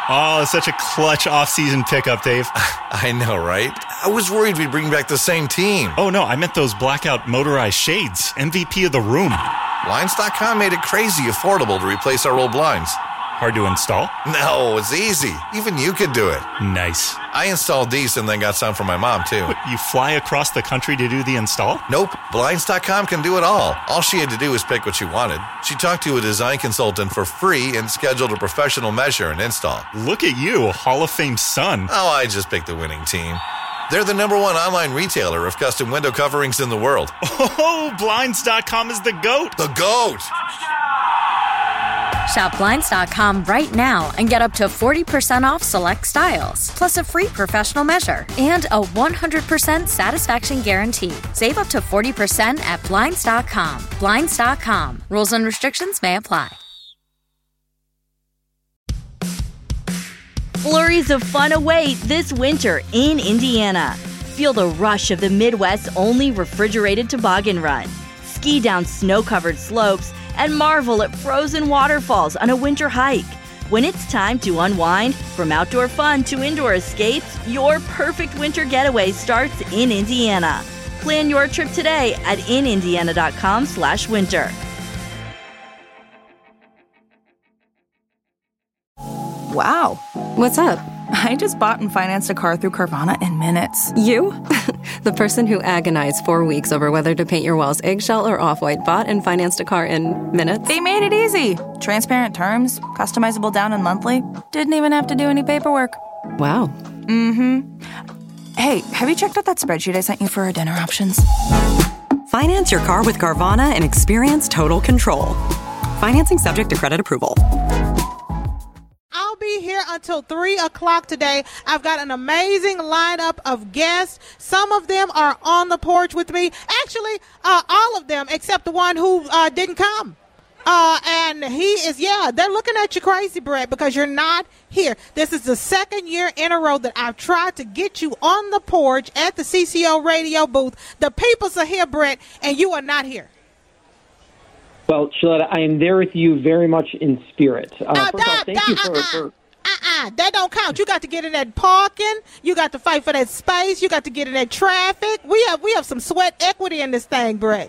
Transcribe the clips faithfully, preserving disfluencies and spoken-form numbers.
Oh, such a clutch off-season pickup, Dave. I know, right? I was worried we'd bring back the same team. Oh, no, I meant those blackout motorized shades. M V P of the room. Blinds dot com made it crazy affordable to replace our old blinds. Hard to install? No, it's easy. Even you could do it. Nice. I installed these and then got some for my mom, too. What, you fly across the country to do the install? Nope. Blinds dot com can do it all. All she had to do was pick what she wanted. She talked to a design consultant for free and scheduled a professional measure and install. Look at you, Hall of Fame son. Oh, I just picked the winning team. They're the number one online retailer of custom window coverings in the world. Oh, Blinds dot com is the GOAT. The GOAT! Shop Blinds dot com right now and get up to forty percent off select styles, plus a free professional measure and a one hundred percent satisfaction guarantee. Save up to forty percent at Blinds dot com. Blinds dot com. Rules and restrictions may apply. Flurries of fun await this winter in Indiana. Feel the rush of the Midwest's only refrigerated toboggan run. Ski down snow-covered slopes and marvel at frozen waterfalls on a winter hike. When it's time to unwind, from outdoor fun to indoor escapes, your perfect winter getaway starts in Indiana. Plan your trip today at in indiana dot com slash winter. Wow. What's up? I just bought and financed a car through Carvana in minutes. You? The person who agonized four weeks over whether to paint your walls eggshell or off-white bought and financed a car in minutes? They made it easy. Transparent terms, customizable down and monthly. Didn't even have to do any paperwork. Wow. Mm-hmm. Hey, have you checked out that spreadsheet I sent you for our dinner options? Finance your car with Carvana and experience total control. Financing subject to credit approval. I'll be here until three o'clock today. I've got an amazing lineup of guests. Some of them are on the porch with me. Actually, uh, all of them except the one who uh, didn't come. Uh, and he is, yeah, they're looking at you crazy, Brett, because you're not here. This is the second year in a row that I've tried to get you on the porch at the C C O radio booth. The peoples are here, Brett, and you are not here. Well, Shaletta, I am there with you very much in spirit. Uh, Uh, first off, thank uh, you for, uh, for Uh-uh, that don't count. You got to get in that parking. You got to fight for that space. You got to get in that traffic. We have we have some sweat equity in this thing, Brett.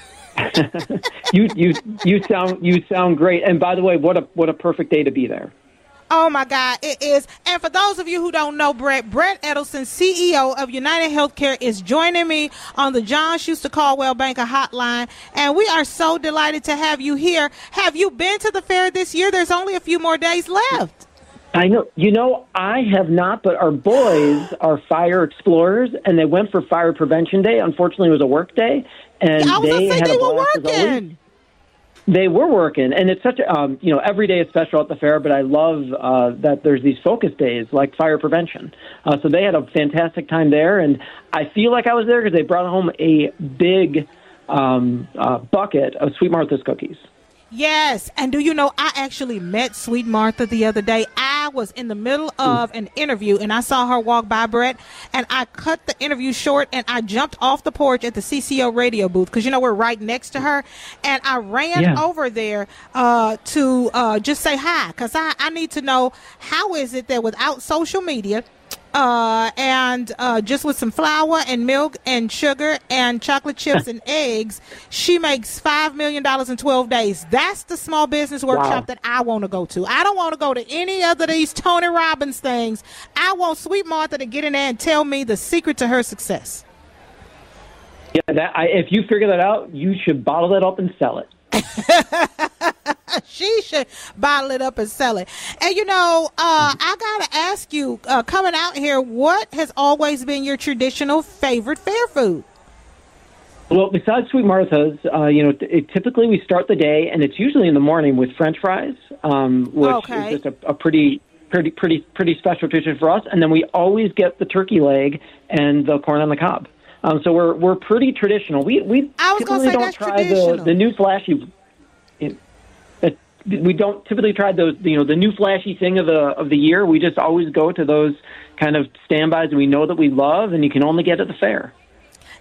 you you you sound you sound great. And by the way, what a what a perfect day to be there. Oh, my God, it is. And for those of you who don't know Brett, Brett Edelson, C E O of United Healthcare, is joining me on the John Schuster Caldwell Banker Hotline. And we are so delighted to have you here. Have you been to the fair this year? There's only a few more days left. I know. You know, I have not, but our boys are fire explorers, and they went for Fire Prevention Day. Unfortunately, it was a work day, and I was they going to say had they a were blast as always. working. They were working, and it's such a, um, you know, every day is special at the fair, but I love uh, that there's these focus days like fire prevention. Uh, so they had a fantastic time there, and I feel like I was there because they brought home a big um, uh, bucket of Sweet Martha's cookies. Yes, and do you know, I actually met Sweet Martha the other day. I was in the middle of an interview, and I saw her walk by, Brett, and I cut the interview short, and I jumped off the porch at the C C O radio booth, because, you know, we're right next to her, and I ran Yeah. over there uh, to uh, just say hi, because I, I need to know, how is it that without social media, Uh, and uh, just with some flour and milk and sugar and chocolate chips and eggs, she makes five million dollars in twelve days. That's the small business workshop Wow. that I want to go to. I don't want to go to any other of these Tony Robbins things. I want Sweet Martha to get in there and tell me the secret to her success. Yeah, that, I, if you figure that out, you should bottle that up and sell it. She should bottle it up and sell it. And, you know, uh, I got to ask you, uh, coming out here, what has always been your traditional favorite fair food? Well, besides Sweet Martha's, uh, you know, it, typically we start the day, and it's usually in the morning with French fries, um, which Okay. is just a, a pretty, pretty, pretty, pretty special tradition for us. And then we always get the turkey leg and the corn on the cob. Um, so we're we're pretty traditional. We we I was gonna typically say don't that's try the, traditional. the new flashy. It, it, we don't typically try those, you know, the new flashy thing of the of the year. We just always go to those kind of standbys that we know that we love, and you can only get at the fair.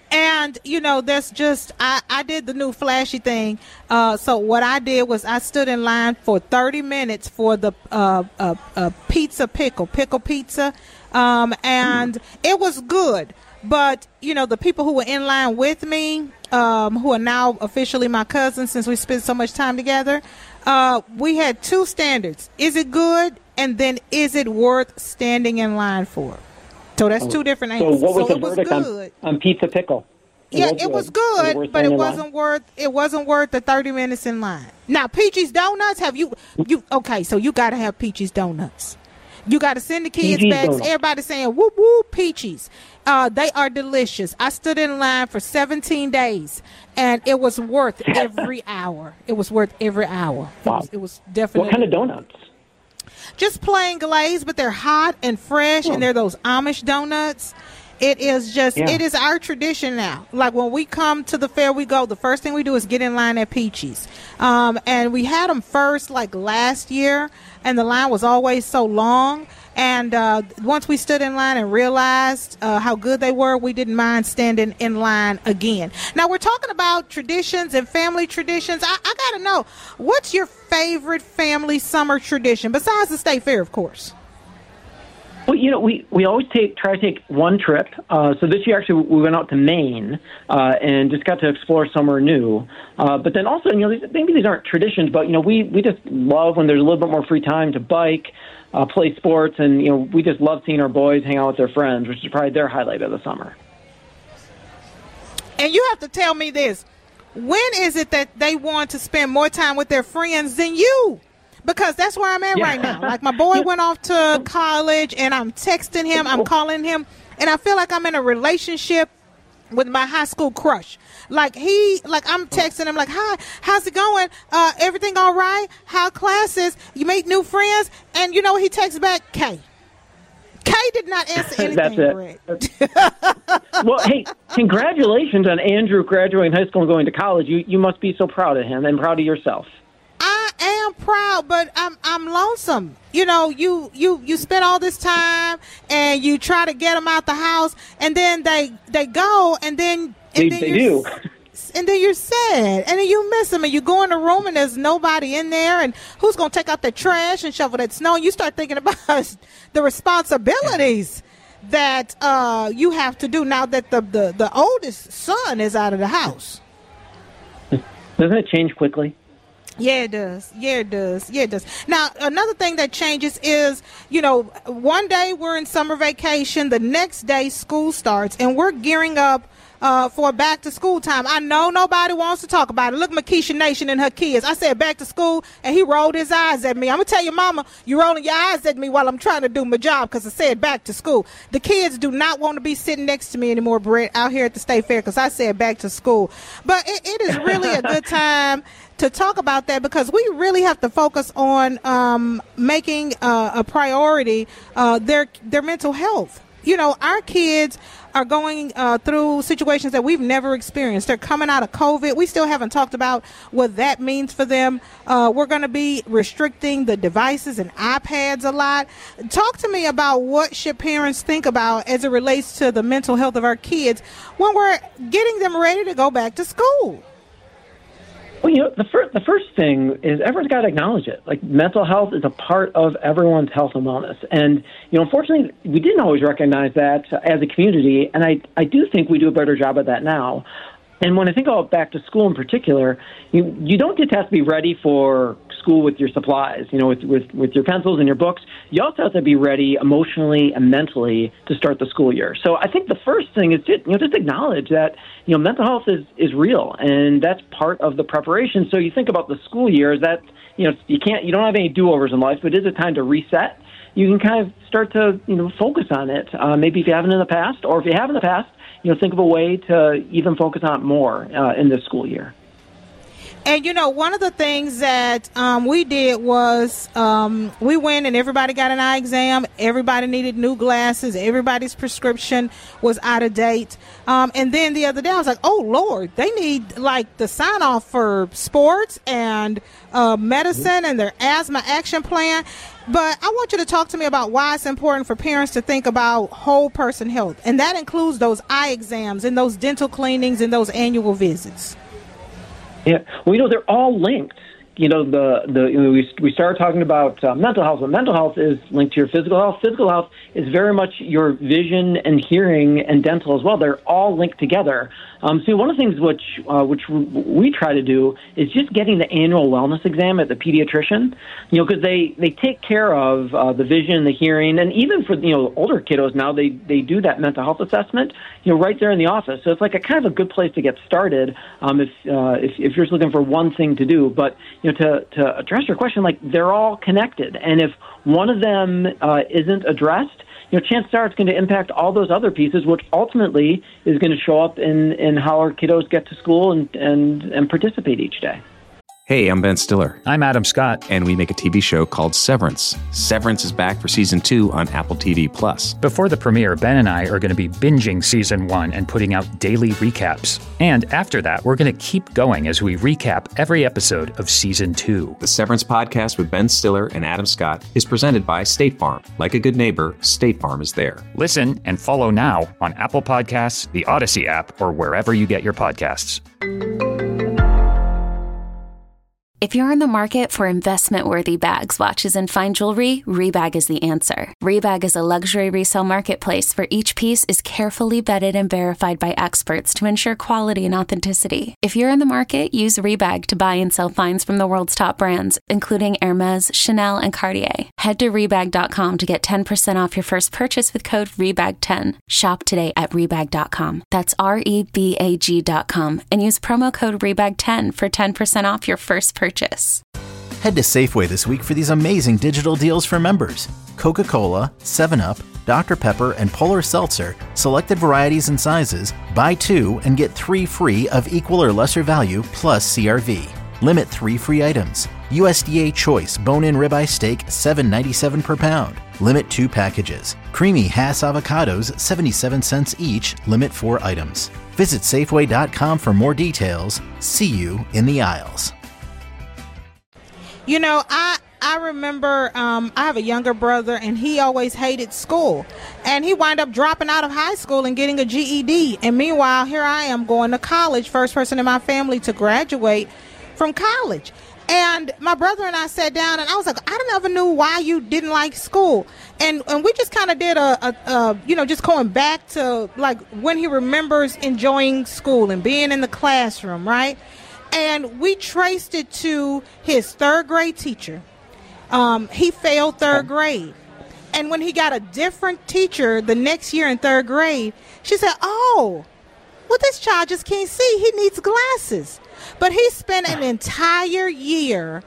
And, you know, that's just, I, I did the new flashy thing. Uh, so what I did was I stood in line for thirty minutes for the uh, uh, uh, pizza pickle, pickle pizza. Um, and mm. it was good. But, you know, the people who were in line with me, um, who are now officially my cousins since we spent so much time together, uh, we had two standards. Is it good? And then is it worth standing in line for? So that's two different answers. So what was so the it verdict was good. On, on pizza pickle? It yeah, was it was good, good, it but it wasn't worth it wasn't worth the thirty minutes in line. Now, Peachy's Donuts, have you you okay, so you gotta have Peachy's Donuts. You gotta send the kids Peachy's back. Donuts. Everybody saying whoop whoop Peachy's. Uh, they are delicious. I stood in line for seventeen days, and it was worth every hour. It was worth every hour. Wow. It was, it was definitely. What kind of donuts? Just plain glazed, but they're hot and fresh, oh. and they're those Amish donuts. It is just, yeah. it is our tradition now. Like when we come to the fair, we go, the first thing we do is get in line at Peachy's. Um, and we had them first like last year, and the line was always so long. And uh, once we stood in line and realized uh, how good they were, we didn't mind standing in line again. Now, we're talking about traditions and family traditions. I, I got to know, what's your favorite family summer tradition, besides the state fair, of course? Well, you know, we, we always take try to take one trip. Uh, so this year, actually, we went out to Maine uh, and just got to explore somewhere new. Uh, but then also, you know, these, maybe these aren't traditions, but, you know, we, we just love when there's a little bit more free time to bike, uh, play sports, and, you know, we just love seeing our boys hang out with their friends, which is probably their highlight of the summer. And you have to tell me this. When is it that they want to spend more time with their friends than you? Because that's where I'm at yeah. right now. Like my boy went off to college, and I'm texting him, I'm calling him, and I feel like I'm in a relationship with my high school crush. Like he, like I'm texting him, like, "Hi, how's it going? Uh, everything all right? How classes? You make new friends?" And you know he texts back, "K." K did not answer anything. That's it. Well, hey, congratulations on Andrew graduating high school and going to college. You you must be so proud of him and proud of yourself. I am proud, but I'm I'm lonesome. You know, you you you spend all this time and you try to get them out the house, and then they they go, and then and they, then they do, and then you're sad, and then you miss them, and you go in the room and there's nobody in there, and who's gonna take out the trash and shovel that snow? And you start thinking about the responsibilities that uh, you have to do now that the, the the oldest son is out of the house. Doesn't it change quickly? Yeah, it does. Yeah, it does. Yeah, it does. Now, another thing that changes is, you know, one day we're in summer vacation, the next day school starts, and we're gearing up uh, for back to school time. I know nobody wants to talk about it. Look, Makisha Nation and her kids. I said back to school, and he rolled his eyes at me. I'm going to tell you, Mama, you're rolling your eyes at me while I'm trying to do my job because I said back to school. The kids do not want to be sitting next to me anymore, Brett, out here at the State Fair because I said back to school. But it, it is really a good time to talk about that because we really have to focus on um, making uh, a priority uh, their their mental health. You know, our kids are going uh, through situations that we've never experienced. They're coming out of COVID. We still haven't talked about what that means for them. Uh, we're going to be restricting the devices and iPads a lot. Talk to me about what should parents think about as it relates to the mental health of our kids when we're getting them ready to go back to school. Well, you know, the first the first thing is everyone's got to acknowledge it. Like, mental health is a part of everyone's health and wellness. And, you know, unfortunately, we didn't always recognize that as a community, and I, I do think we do a better job of that now. And when I think about back to school in particular, you you don't just have to be ready for school with your supplies, you know, with, with, with your pencils and your books. You also have to be ready emotionally and mentally to start the school year. So I think the first thing is just, you know, just acknowledge that, you know, mental health is, is real, and that's part of the preparation. So you think about the school year, that, you know, you can't, you don't have any do-overs in life, but it is a time to reset. You can kind of start to, you know, focus on it. Uh, maybe if you haven't in the past, or if you have in the past, you know, think of a way to even focus on it more uh, in this school year. And, you know, one of the things that um, we did was um, we went and everybody got an eye exam. Everybody needed new glasses. Everybody's prescription was out of date. Um, and then the other day I was like, oh, Lord, they need like the sign off for sports and uh, medicine and their asthma action plan. But I want you to talk to me about why it's important for parents to think about whole person health. And that includes those eye exams and those dental cleanings and those annual visits. Yeah, well, you know, they're all linked. You know, the, the you know, we, we started talking about uh, mental health, but mental health is linked to your physical health. Physical health is very much your vision and hearing and dental as well. They're all linked together. Um, so one of the things which uh, which we try to do is just getting the annual wellness exam at the pediatrician, you know, because they, they take care of uh, the vision, the hearing, and even for, you know, older kiddos now, they, they do that mental health assessment, you know, right there in the office. So it's like a kind of a good place to get started um, if, uh, if if you're just looking for one thing to do. But, you know, to, to address your question, like, they're all connected. And if one of them uh, isn't addressed, you know, chances are it's going to impact all those other pieces, which ultimately is going to show up in, in how our kiddos get to school and, and, and participate each day. Hey, I'm Ben Stiller. I'm Adam Scott. And we make a T V show called Severance. Severance is back for season two on Apple T V Plus. Before the premiere, Ben and I are going to be binging season one and putting out daily recaps. And after that, we're going to keep going as we recap every episode of season two. The Severance podcast with Ben Stiller and Adam Scott is presented by State Farm. Like a good neighbor, State Farm is there. Listen and follow now on Apple Podcasts, the Odyssey app, or wherever you get your podcasts. If you're in the market for investment-worthy bags, watches, and fine jewelry, Rebag is the answer. Rebag is a luxury resale marketplace where each piece is carefully vetted and verified by experts to ensure quality and authenticity. If you're in the market, use Rebag to buy and sell finds from the world's top brands, including Hermes, Chanel, and Cartier. Head to Rebag dot com to get ten percent off your first purchase with code Rebag ten. Shop today at Rebag dot com. That's R E B A G dot com and use promo code Rebag ten for ten percent off your first purchase. Purchase. Head to Safeway this week for these amazing digital deals for members. Coca-Cola, seven up, Doctor Pepper, and Polar Seltzer, selected varieties and sizes, buy two and get three free of equal or lesser value plus C R V. Limit three free items. U S D A Choice bone-in ribeye steak, seven ninety-seven per pound. Limit two packages. Creamy Hass avocados, seventy-seven cents each. Limit four items. Visit Safeway dot com for more details. See you in the aisles. You know, I I remember um, I have a younger brother, and he always hated school. And he wound up dropping out of high school and getting a G E D. And meanwhile, here I am going to college, first person in my family to graduate from college. And my brother and I sat down, and I was like, I never knew why you didn't like school. And and we just kind of did a, a, a, you know, just going back to, like, when he remembers enjoying school and being in the classroom, right? And we traced it to his third grade teacher. Um, he failed third grade. And when he got a different teacher the next year in third grade, she said, oh, well, this child just can't see. He needs glasses. But he spent an entire year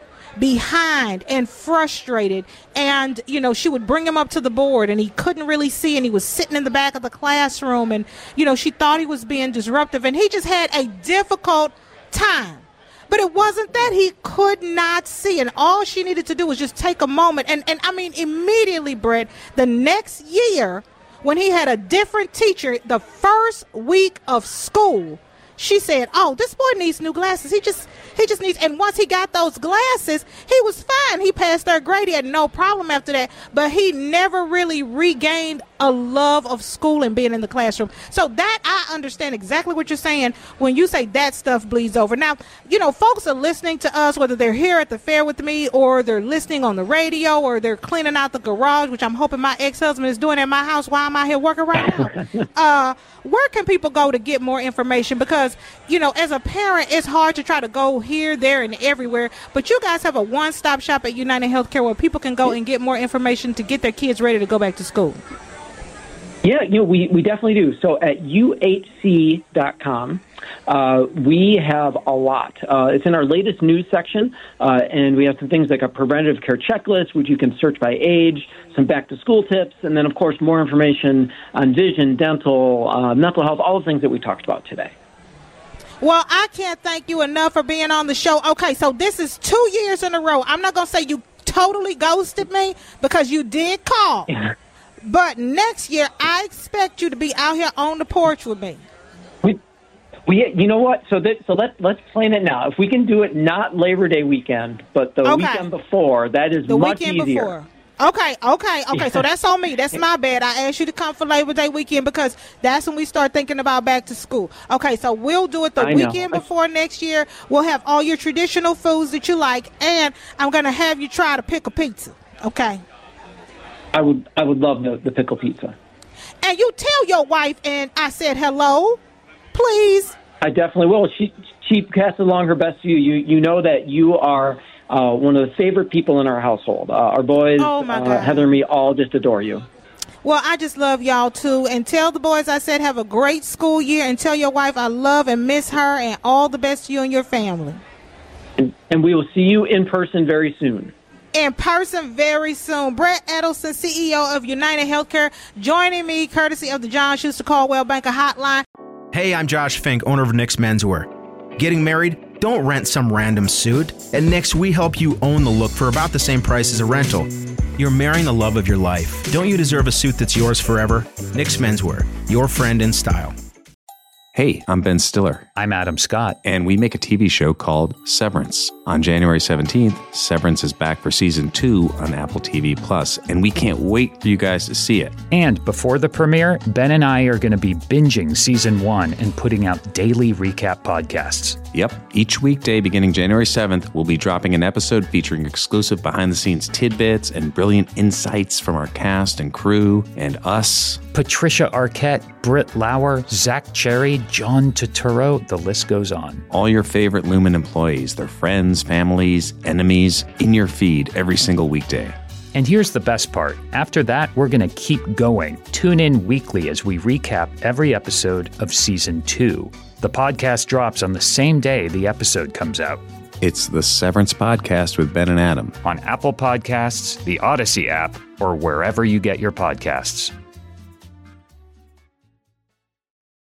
behind and frustrated. And, you know, she would bring him up to the board, and he couldn't really see, and he was sitting in the back of the classroom. And, you know, she thought he was being disruptive. And he just had a difficult time. But it wasn't that he could not see, and all she needed to do was just take a moment. And, and I mean, immediately, Brett, the next year, when he had a different teacher, the first week of school, she said, oh, this boy needs new glasses. He just he just needs, and once he got those glasses, he was fine. He passed third grade. He had no problem after that. But he never really regained a love of school and being in the classroom. So that, I understand exactly what you're saying when you say that stuff bleeds over. Now, you know, folks are listening to us, whether they're here at the fair with me, or they're listening on the radio, or they're cleaning out the garage, which I'm hoping my ex-husband is doing at my house while I'm out here working right now. uh, where can people go to get more information? Because, you know, as a parent, it's hard to try to go here, there, and everywhere. But you guys have a one-stop shop at United Healthcare where people can go and get more information to get their kids ready to go back to school. Yeah, you know, we, we definitely do. So at U H C dot com, uh, we have a lot. Uh, it's in our latest news section, uh, and we have some things like a preventative care checklist, which you can search by age, some back-to-school tips, and then, of course, more information on vision, dental, uh, mental health, all the things that we talked about today. Well, I can't thank you enough for being on the show. Okay, so this is two years in a row. I'm not going to say you totally ghosted me because you did call. But next year, I expect you to be out here on the porch with me. We, we, you know what? So that, so let let's plan it now. If we can do it not Labor Day weekend, but the Okay. weekend before, that is The much weekend easier. before. Okay, okay, okay. So that's on me. That's my bad. I asked you to come for Labor Day weekend because that's when we start thinking about back to school. Okay, so we'll do it the I know. weekend before next year. We'll have all your traditional foods that you like, and I'm going to have you try to pick a pizza. Okay? I would I would love the, the pickle pizza. And you tell your wife, and I said hello, please. I definitely will. She she casts along her best view. You you know that you are uh, one of the favorite people in our household. Uh, our boys, Oh, my uh, God. Heather and me, all just adore you. Well, I just love y'all, too. And tell the boys I said have a great school year, and tell your wife I love and miss her, and all the best to you and your family. And, and we will see you in person very soon. In person very soon. Brett Edelson, C E O of United Healthcare, joining me courtesy of the John Schuster Caldwell Banker Hotline. Hey, I'm Josh Fink, owner of Nick's Menswear. Getting married? Don't rent some random suit. At Nick's, we help you own the look for about the same price as a rental. You're marrying the love of your life. Don't you deserve a suit that's yours forever? Nick's Menswear, your friend in style. Hey, I'm Ben Stiller. I'm Adam Scott. And we make a T V show called Severance. On January seventeenth, Severance is back for season two on Apple T V Plus, and we can't wait for you guys to see it. And before the premiere, Ben and I are going to be binging season one and putting out daily recap podcasts. Yep. Each weekday beginning January seventh, we'll be dropping an episode featuring exclusive behind-the-scenes tidbits and brilliant insights from our cast and crew and us. Patricia Arquette, Britt Lauer, Zach Cherry, John Turturro, the list goes on. All your favorite Lumen employees, their friends, families, enemies, in your feed every single weekday. And here's the best part. After that, we're going to keep going. Tune in weekly as we recap every episode of season two. The podcast drops on the same day the episode comes out. It's the Severance Podcast with Ben and Adam. On Apple Podcasts, the Odyssey app, or wherever you get your podcasts.